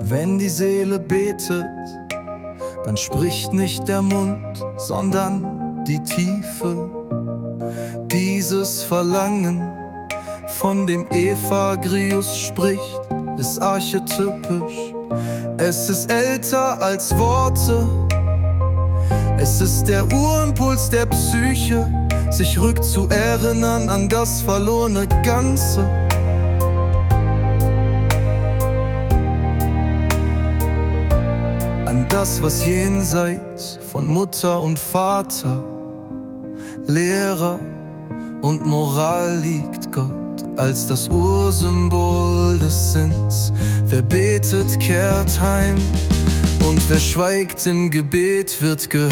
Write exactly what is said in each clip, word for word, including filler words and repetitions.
Wenn die Seele betet, dann spricht nicht der Mund, sondern die Tiefe. Dieses Verlangen, von dem Evagrius spricht, ist archetypisch. Es ist älter als Worte. Es ist der Urimpuls der Psyche, sich rückzuerinnern an das verlorene Ganze. An das, was jenseits von Mutter und Vater, Lehrer und Moral liegt. Gott als das Ursymbol des Sinns. Wer betet, kehrt heim, und wer schweigt im Gebet, wird gehört.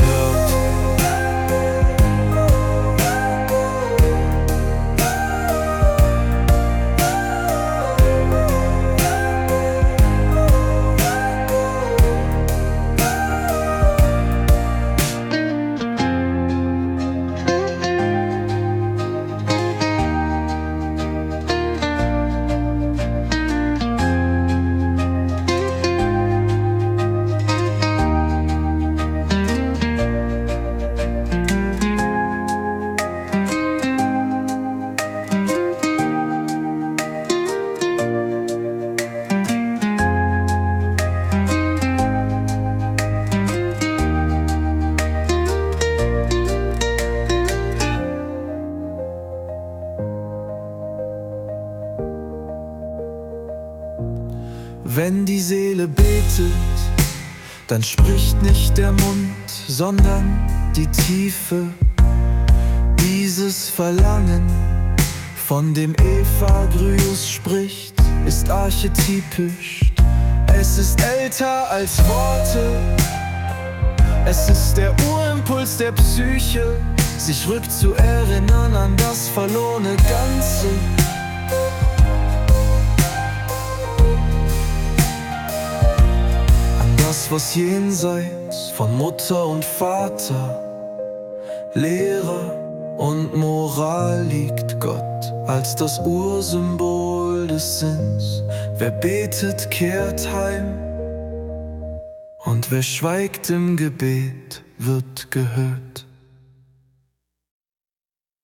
Wenn die Seele betet, dann spricht nicht der Mund, sondern die Tiefe. Dieses Verlangen, von dem Evagrius spricht, ist archetypisch. Es ist älter als Worte. Es ist der Urimpuls der Psyche, sich rückzuerinnern an das verlorene Ganze. Das, was jenseits von Mutter und Vater, Lehrer und Moral liegt. Gott als das Ursymbol des Sinns. Wer betet, kehrt heim, und wer schweigt im Gebet, wird gehört.